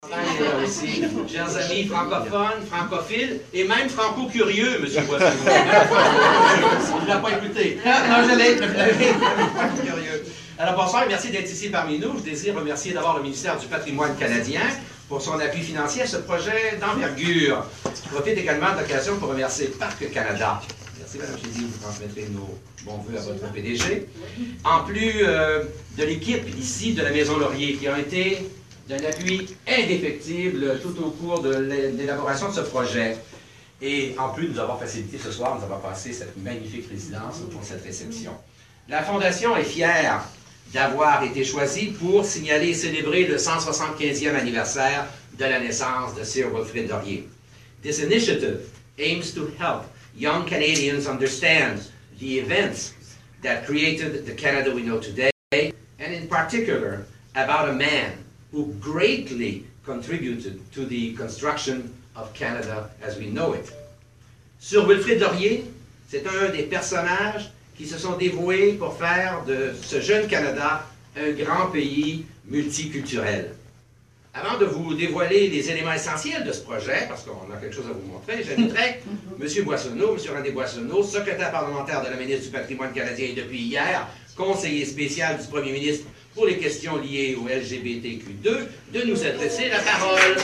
Aussi, chers amis francophones, francophiles et même franco-curieux, M. Boissonneau. Il ne l'a pas écouté. Non, je l'ai. Curieux. Alors bonsoir et merci d'être ici parmi nous. Je désire remercier d'abord le ministère du Patrimoine canadien pour son appui financier à ce projet d'envergure. Je profite également de l'occasion pour remercier Parc Canada. Merci Mme Chézy, vous transmettrez nos bons voeux à votre PDG. En plus de l'équipe ici de la Maison Laurier qui a été d'un appui indéfectible tout au cours de l'élaboration de ce projet. Et en plus de nous avoir facilité ce soir, nous avons passé cette magnifique résidence pour cette réception. La Fondation est fière d'avoir été choisie pour signaler et célébrer le 175e anniversaire de la naissance de Sir Wilfrid Laurier. This initiative aims to help young Canadians understand the events that created the Canada we know today, and in particular about a man who greatly contributed to the construction of Canada as we know it. Sir Wilfrid Laurier, c'est un des personnages qui se sont dévoués pour faire de ce jeune Canada un grand pays multiculturel. Avant de vous dévoiler les éléments essentiels de ce projet, parce qu'on a quelque chose à vous montrer, j'inviterai M. Boissonneau, M. René Boissonneau, secrétaire parlementaire de la ministre du Patrimoine canadien et depuis hier, conseiller spécial du premier ministre pour les questions liées au LGBTQ2, de nous adresser la parole.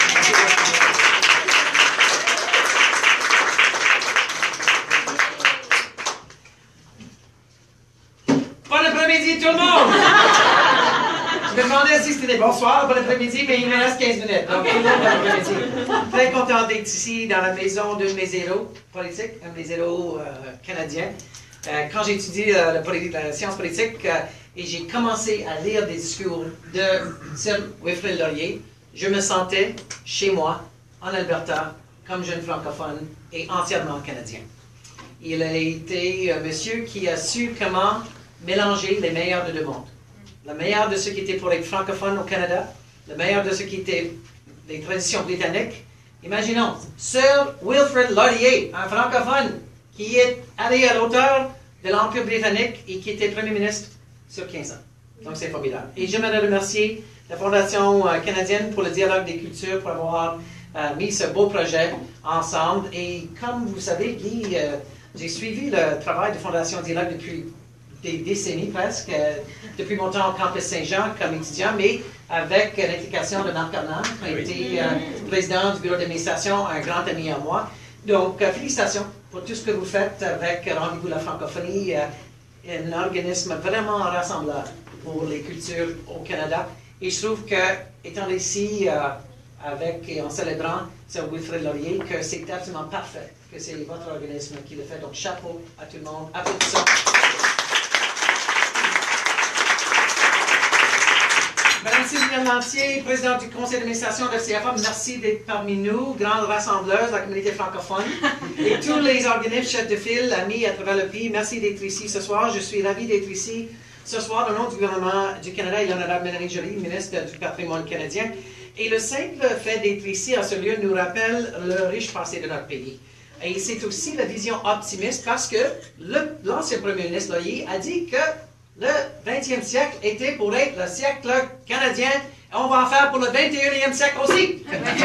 Bon après-midi tout le monde! Je me demandais si c'était bonsoir, bon après-midi, mais il me reste 15 minutes. Donc, tout le monde, bon après-midi. Très content d'être ici dans la maison de mes héros politiques, un de mes héros canadiens. Quand j'ai étudié la science politique et j'ai commencé à lire des discours de Sir Wilfrid Laurier, je me sentais chez moi, en Alberta, comme jeune francophone et entièrement canadien. Il a été un monsieur qui a su comment mélanger les meilleurs de deux mondes. Le meilleur de ceux qui étaient pour être francophones au Canada, le meilleur de ceux qui étaient des traditions britanniques. Imaginons, Sir Wilfrid Laurier, un francophone, qui est allé à l'auteur de l'Empire britannique et qui était Premier ministre sur 15 ans. Donc c'est formidable. Et j'aimerais remercier la Fondation canadienne pour le dialogue des cultures pour avoir mis ce beau projet ensemble. Et comme vous savez, Guy, j'ai suivi le travail de Fondation Dialogue depuis des décennies presque, depuis mon temps au Campus Saint-Jean comme étudiant, mais avec l'implication de Marc Arnand, qui a été président du bureau d'administration, un grand ami à moi. Donc, félicitations pour tout ce que vous faites avec Rendez-vous la francophonie, un organisme vraiment rassembleur pour les cultures au Canada. Et je trouve que, étant ici avec et en célébrant Sir Wilfrid Laurier, que c'est absolument parfait, que c'est votre organisme qui le fait. Donc, chapeau à tout le monde. Applaudissons. Madame Sylvie Lantier, présidente du conseil d'administration de CFA, merci d'être parmi nous, grande rassembleuse de la communauté francophone. Et tous les organismes, chefs de file, amis à travers le pays, merci d'être ici ce soir. Je suis ravi d'être ici ce soir au nom du gouvernement du Canada et l'honorable Mélanie Joly, ministre du Patrimoine canadien. Et le simple fait d'être ici à ce lieu nous rappelle le riche passé de notre pays. Et c'est aussi la vision optimiste parce que l'ancien premier ministre Laurier a dit que le 20e siècle était pour être le siècle canadien, et on va en faire pour le 21e siècle aussi.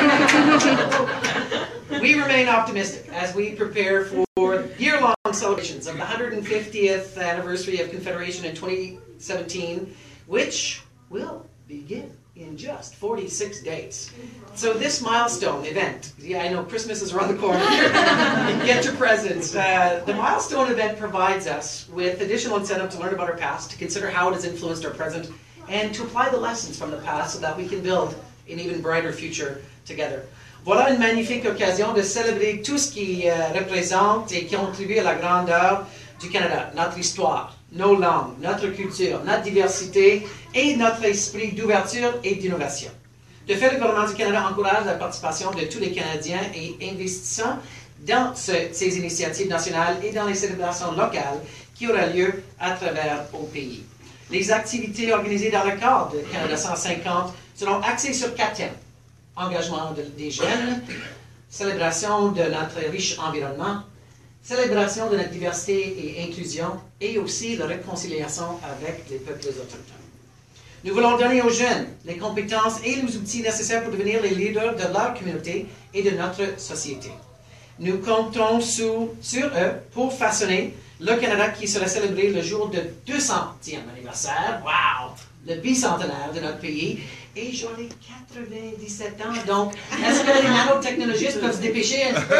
We remain optimistic as we prepare for year-long celebrations of the 150th anniversary of Confederation in 2017, which will begin in just 46 days. So this milestone event, yeah, I know Christmas is around the corner. Get your presents. The milestone event provides us with additional incentive to learn about our past, to consider how it has influenced our present, and to apply the lessons from the past so that we can build an even brighter future together. Voilà une magnifique occasion de célébrer tout ce qui représente et qui contribue à la grandeur du Canada, notre histoire, nos langues, notre culture, notre diversité et notre esprit d'ouverture et d'innovation. De fait, le gouvernement du Canada encourage la participation de tous les Canadiens et investissants dans ces initiatives nationales et dans les célébrations locales qui auront lieu à travers le pays. Les activités organisées dans le cadre de Canada 150 seront axées sur 4 thèmes. Engagement des jeunes, célébration de notre riche environnement, célébration de notre diversité et inclusion, et aussi la réconciliation avec les peuples autochtones. Nous voulons donner aux jeunes les compétences et les outils nécessaires pour devenir les leaders de leur communauté et de notre société. Nous comptons sur eux pour façonner le Canada qui sera célébré le jour de 200e anniversaire. Wow! Le bicentenaire de notre pays. Et j'en ai 97 ans, donc est-ce que les nanotechnologistes peuvent se dépêcher un petit peu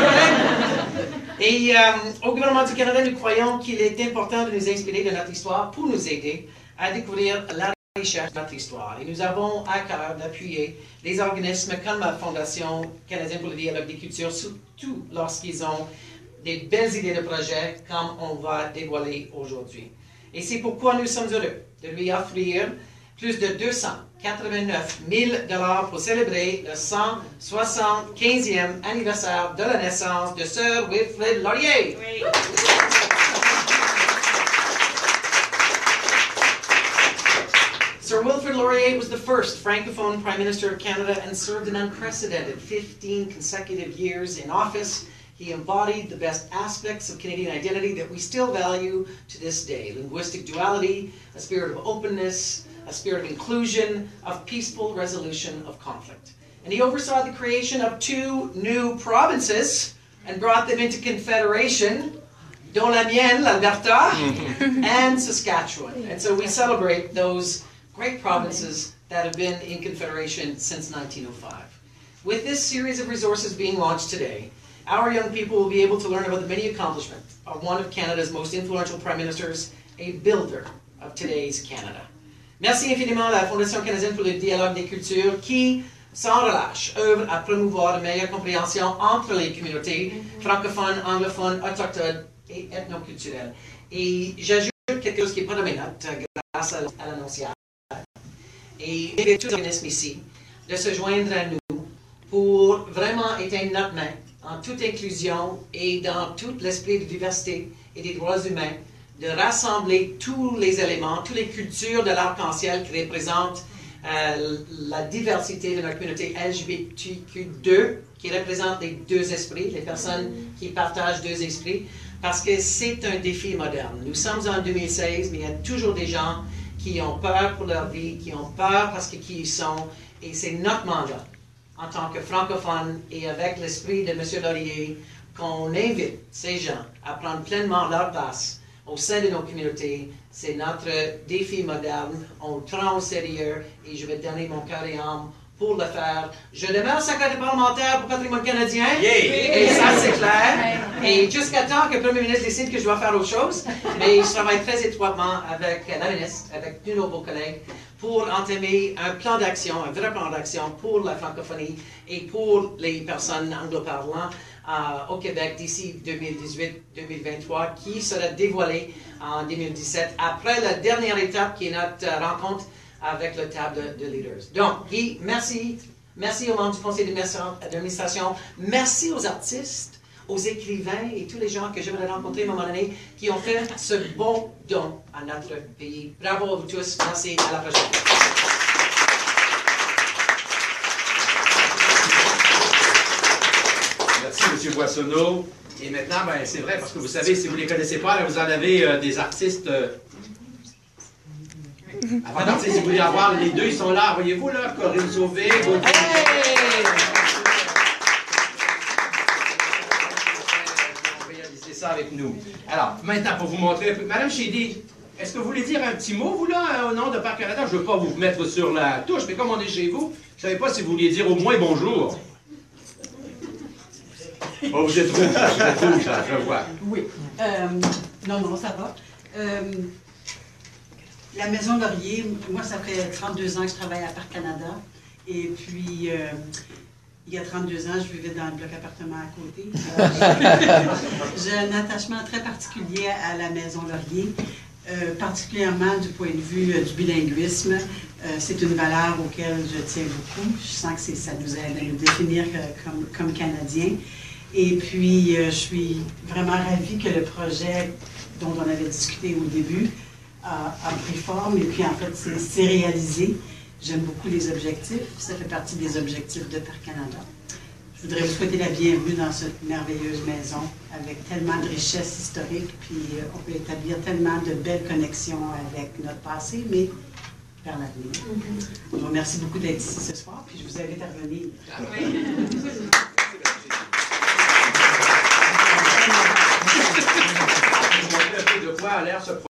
Et au gouvernement du Canada, nous croyons qu'il est important de nous inspirer de notre histoire pour nous aider à découvrir la richesse de notre histoire. Et nous avons à cœur d'appuyer les organismes comme la Fondation canadienne pour le dialogue des cultures, surtout lorsqu'ils ont des belles idées de projets comme on va dévoiler aujourd'hui. Et c'est pourquoi nous sommes heureux de lui offrir plus de 289 000 $ pour célébrer le 175e anniversaire de la naissance de Sir Wilfrid Laurier. Oui. Sir Wilfrid Laurier was the first Francophone Prime Minister of Canada and served an unprecedented 15 consecutive years in office. He embodied the best aspects of Canadian identity that we still value to this day. Linguistic duality, a spirit of openness, a spirit of inclusion, of peaceful resolution of conflict. And he oversaw the creation of 2 new provinces and brought them into confederation, dont la mienne, l'Alberta, and Saskatchewan. And so we celebrate those great provinces that have been in confederation since 1905. With this series of resources being launched today, our young people will be able to learn about the many accomplishments of one of Canada's most influential prime ministers, a builder of today's Canada. Merci infiniment à la Fondation canadienne pour le dialogue des cultures qui, sans relâche, œuvre à promouvoir une meilleure compréhension entre les communautés francophones, anglophones, autochtones et ethnoculturelles. Et j'ajoute quelque chose qui est pas de mes notes, grâce à l'annonciateur. Et j'invite tous les organismes ici de se joindre à nous pour vraiment éteindre notre main en toute inclusion et dans tout l'esprit de diversité et des droits humains, de rassembler tous les éléments, toutes les cultures de l'arc-en-ciel qui représentent la diversité de notre communauté LGBTQ2, qui représente les 2 esprits, les personnes qui partagent 2 esprits, parce que c'est un défi moderne. Nous sommes en 2016, mais il y a toujours des gens qui ont peur pour leur vie, qui ont peur parce que qui ils sont, et c'est notre mandat, en tant que francophones et avec l'esprit de M. Laurier, qu'on invite ces gens à prendre pleinement leur place au sein de nos communautés. C'est notre défi moderne. On le prend au sérieux et je vais donner mon cœur et âme pour le faire. Je demeure secrétaire parlementaire pour Patrimoine canadien. Yeah. Et ça, c'est clair. Et jusqu'à temps que le Premier ministre décide que je dois faire autre chose, mais je travaille très étroitement avec la ministre, avec tous nos beaux collègues, pour entamer un plan d'action, un vrai plan d'action pour la francophonie et pour les personnes anglo-parlantes au Québec d'ici 2018-2023, qui sera dévoilé en 2017, après la dernière étape qui est notre rencontre avec le table de leaders. Donc, Guy, merci. Merci aux membres du conseil d'administration. Merci aux artistes, aux écrivains et tous les gens que j'aimerais rencontrer à un moment donné qui ont fait ce bon don à notre pays. Bravo à vous tous. Merci. À la prochaine. Merci, M. Boissonneau. Et maintenant, ben, c'est vrai, parce que vous savez, si vous ne les connaissez pas, là, vous en avez des artistes... Avant de partir, si vous voulez avoir les 2, ils sont là, voyez-vous, là, Corinne Sauvé, on va réaliser ça avec nous. Alors, maintenant, pour vous montrer un peu, Madame Chédid, est-ce que vous voulez dire un petit mot, vous, là, au nom de Parc Canada? Je ne veux pas vous mettre sur la touche, mais comme on est chez vous, je ne savais pas si vous vouliez dire au moins bonjour. Oh, vous êtes rouge, là, je vois. Oui. Non, ça va. La Maison Laurier, moi, ça fait 32 ans que je travaille à Parc Canada. Et puis, il y a 32 ans, je vivais dans le bloc appartement à côté. J'ai un attachement très particulier à la Maison Laurier, particulièrement du point de vue du bilinguisme. C'est une valeur auquel je tiens beaucoup. Je sens que ça nous aide à nous définir comme Canadiens. Et puis, je suis vraiment ravie que le projet dont on avait discuté au début a pris forme et puis en fait c'est réalisé. J'aime beaucoup les objectifs, ça fait partie des objectifs de Parc Canada. Je voudrais vous souhaiter la bienvenue dans cette merveilleuse maison avec tellement de richesses historiques, puis on peut établir tellement de belles connexions avec notre passé, mais vers l'avenir. Je vous remercie beaucoup d'être ici ce soir, puis je vous invite à revenir. Je vais vous montrer un peu de quoi a l'air ce projet.